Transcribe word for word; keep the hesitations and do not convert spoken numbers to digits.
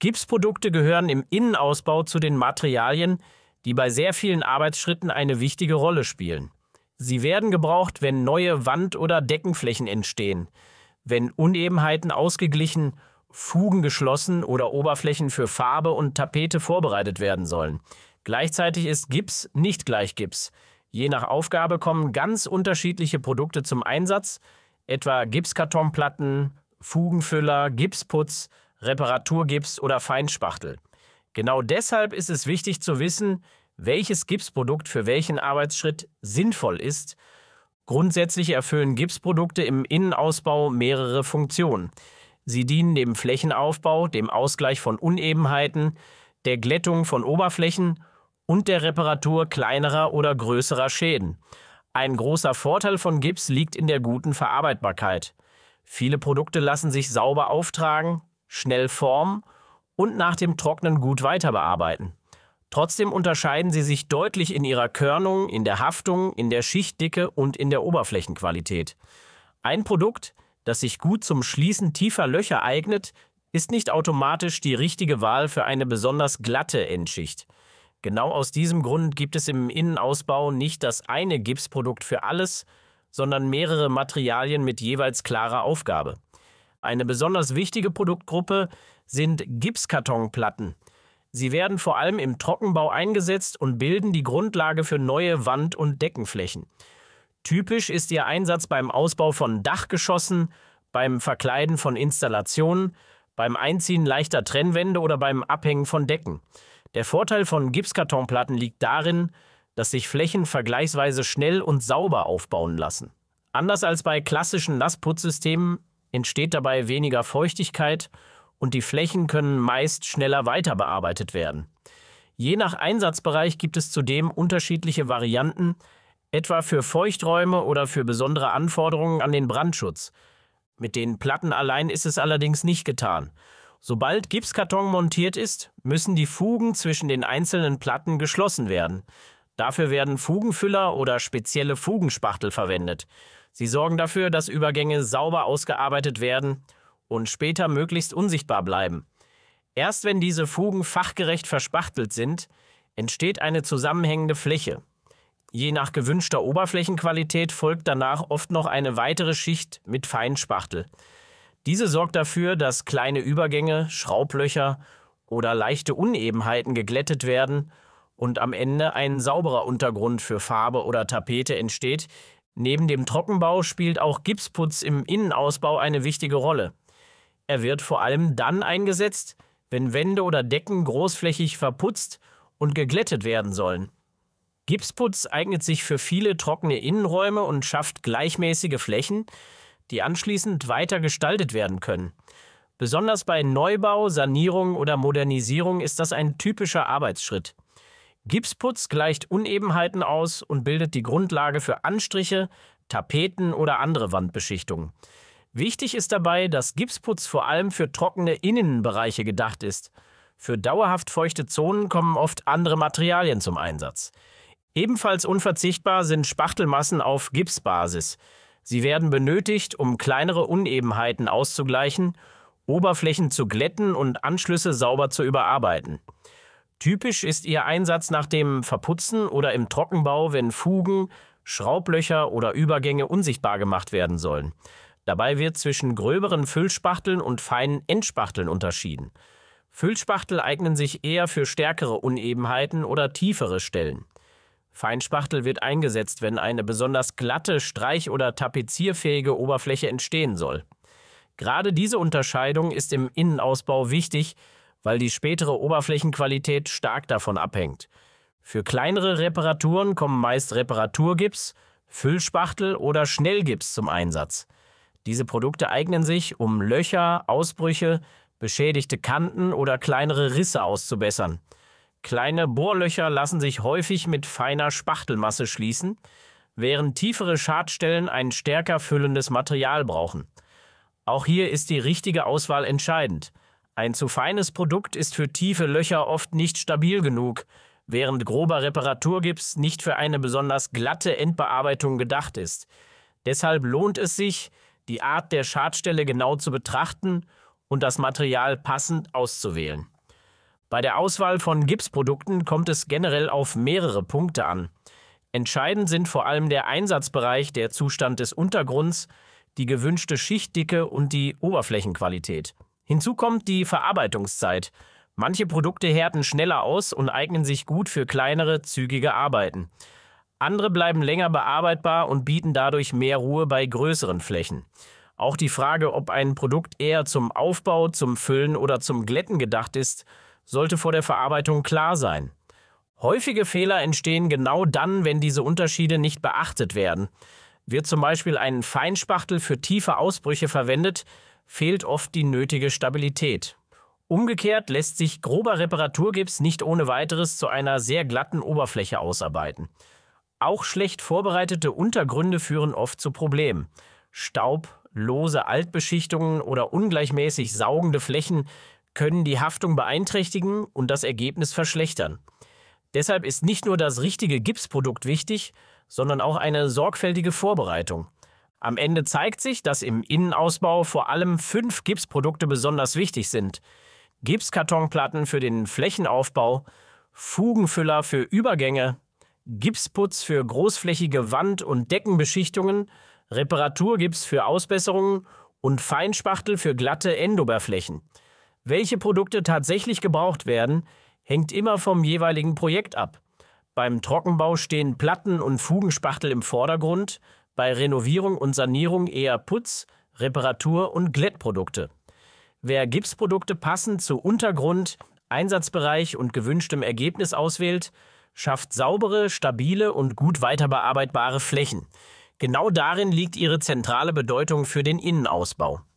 Gipsprodukte gehören im Innenausbau zu den Materialien, die bei sehr vielen Arbeitsschritten eine wichtige Rolle spielen. Sie werden gebraucht, wenn neue Wand- oder Deckenflächen entstehen, wenn Unebenheiten ausgeglichen, Fugen geschlossen oder Oberflächen für Farbe und Tapete vorbereitet werden sollen. Gleichzeitig ist Gips nicht gleich Gips. Je nach Aufgabe kommen ganz unterschiedliche Produkte zum Einsatz, etwa Gipskartonplatten, Fugenfüller, Gipsputz, Reparaturgips oder Feinspachtel. Genau deshalb ist es wichtig zu wissen, welches Gipsprodukt für welchen Arbeitsschritt sinnvoll ist. Grundsätzlich erfüllen Gipsprodukte im Innenausbau mehrere Funktionen. Sie dienen dem Flächenaufbau, dem Ausgleich von Unebenheiten, der Glättung von Oberflächen und der Reparatur kleinerer oder größerer Schäden. Ein großer Vorteil von Gips liegt in der guten Verarbeitbarkeit. Viele Produkte lassen sich sauber auftragen, schnell formen und nach dem Trocknen gut weiterbearbeiten. Trotzdem unterscheiden sie sich deutlich in ihrer Körnung, in der Haftung, in der Schichtdicke und in der Oberflächenqualität. Ein Produkt, das sich gut zum Schließen tiefer Löcher eignet, ist nicht automatisch die richtige Wahl für eine besonders glatte Endschicht. Genau aus diesem Grund gibt es im Innenausbau nicht das eine Gipsprodukt für alles, sondern mehrere Materialien mit jeweils klarer Aufgabe. Eine besonders wichtige Produktgruppe sind Gipskartonplatten. Sie werden vor allem im Trockenbau eingesetzt und bilden die Grundlage für neue Wand- und Deckenflächen. Typisch ist ihr Einsatz beim Ausbau von Dachgeschossen, beim Verkleiden von Installationen, beim Einziehen leichter Trennwände oder beim Abhängen von Decken. Der Vorteil von Gipskartonplatten liegt darin, dass sich Flächen vergleichsweise schnell und sauber aufbauen lassen. Anders als bei klassischen Nassputzsystemen entsteht dabei weniger Feuchtigkeit und die Flächen können meist schneller weiter bearbeitet werden. Je nach Einsatzbereich gibt es zudem unterschiedliche Varianten, etwa für Feuchträume oder für besondere Anforderungen an den Brandschutz. Mit den Platten allein ist es allerdings nicht getan. Sobald Gipskarton montiert ist, müssen die Fugen zwischen den einzelnen Platten geschlossen werden. Dafür werden Fugenfüller oder spezielle Fugenspachtel verwendet. Sie sorgen dafür, dass Übergänge sauber ausgearbeitet werden und später möglichst unsichtbar bleiben. Erst wenn diese Fugen fachgerecht verspachtelt sind, entsteht eine zusammenhängende Fläche. Je nach gewünschter Oberflächenqualität folgt danach oft noch eine weitere Schicht mit Feinspachtel. Diese sorgt dafür, dass kleine Übergänge, Schraublöcher oder leichte Unebenheiten geglättet werden und am Ende ein sauberer Untergrund für Farbe oder Tapete entsteht. Neben dem Trockenbau spielt auch Gipsputz im Innenausbau eine wichtige Rolle. Er wird vor allem dann eingesetzt, wenn Wände oder Decken großflächig verputzt und geglättet werden sollen. Gipsputz eignet sich für viele trockene Innenräume und schafft gleichmäßige Flächen, die anschließend weiter gestaltet werden können. Besonders bei Neubau, Sanierung oder Modernisierung ist das ein typischer Arbeitsschritt. Gipsputz gleicht Unebenheiten aus und bildet die Grundlage für Anstriche, Tapeten oder andere Wandbeschichtungen. Wichtig ist dabei, dass Gipsputz vor allem für trockene Innenbereiche gedacht ist. Für dauerhaft feuchte Zonen kommen oft andere Materialien zum Einsatz. Ebenfalls unverzichtbar sind Spachtelmassen auf Gipsbasis. Sie werden benötigt, um kleinere Unebenheiten auszugleichen, Oberflächen zu glätten und Anschlüsse sauber zu überarbeiten. Typisch ist ihr Einsatz nach dem Verputzen oder im Trockenbau, wenn Fugen, Schraublöcher oder Übergänge unsichtbar gemacht werden sollen. Dabei wird zwischen gröberen Füllspachteln und feinen Endspachteln unterschieden. Füllspachtel eignen sich eher für stärkere Unebenheiten oder tiefere Stellen. Feinspachtel wird eingesetzt, wenn eine besonders glatte, streich- oder tapezierfähige Oberfläche entstehen soll. Gerade diese Unterscheidung ist im Innenausbau wichtig, weil die spätere Oberflächenqualität stark davon abhängt. Für kleinere Reparaturen kommen meist Reparaturgips, Füllspachtel oder Schnellgips zum Einsatz. Diese Produkte eignen sich, um Löcher, Ausbrüche, beschädigte Kanten oder kleinere Risse auszubessern. Kleine Bohrlöcher lassen sich häufig mit feiner Spachtelmasse schließen, während tiefere Schadstellen ein stärker füllendes Material brauchen. Auch hier ist die richtige Auswahl entscheidend. Ein zu feines Produkt ist für tiefe Löcher oft nicht stabil genug, während grober Reparaturgips nicht für eine besonders glatte Endbearbeitung gedacht ist. Deshalb lohnt es sich, die Art der Schadstelle genau zu betrachten und das Material passend auszuwählen. Bei der Auswahl von Gipsprodukten kommt es generell auf mehrere Punkte an. Entscheidend sind vor allem der Einsatzbereich, der Zustand des Untergrunds, die gewünschte Schichtdicke und die Oberflächenqualität. Hinzu kommt die Verarbeitungszeit. Manche Produkte härten schneller aus und eignen sich gut für kleinere, zügige Arbeiten. Andere bleiben länger bearbeitbar und bieten dadurch mehr Ruhe bei größeren Flächen. Auch die Frage, ob ein Produkt eher zum Aufbau, zum Füllen oder zum Glätten gedacht ist, sollte vor der Verarbeitung klar sein. Häufige Fehler entstehen genau dann, wenn diese Unterschiede nicht beachtet werden. Wird zum Beispiel ein Feinspachtel für tiefe Ausbrüche verwendet, fehlt oft die nötige Stabilität. Umgekehrt lässt sich grober Reparaturgips nicht ohne weiteres zu einer sehr glatten Oberfläche ausarbeiten. Auch schlecht vorbereitete Untergründe führen oft zu Problemen. Staub, lose Altbeschichtungen oder ungleichmäßig saugende Flächen können die Haftung beeinträchtigen und das Ergebnis verschlechtern. Deshalb ist nicht nur das richtige Gipsprodukt wichtig, sondern auch eine sorgfältige Vorbereitung. Am Ende zeigt sich, dass im Innenausbau vor allem fünf Gipsprodukte besonders wichtig sind. Gipskartonplatten für den Flächenaufbau, Fugenfüller für Übergänge, Gipsputz für großflächige Wand- und Deckenbeschichtungen, Reparaturgips für Ausbesserungen und Feinspachtel für glatte Endoberflächen. Welche Produkte tatsächlich gebraucht werden, hängt immer vom jeweiligen Projekt ab. Beim Trockenbau stehen Platten und Fugenspachtel im Vordergrund, bei Renovierung und Sanierung eher Putz-, Reparatur- und Glättprodukte. Wer Gipsprodukte passend zu Untergrund, Einsatzbereich und gewünschtem Ergebnis auswählt, schafft saubere, stabile und gut weiterbearbeitbare Flächen. Genau darin liegt ihre zentrale Bedeutung für den Innenausbau.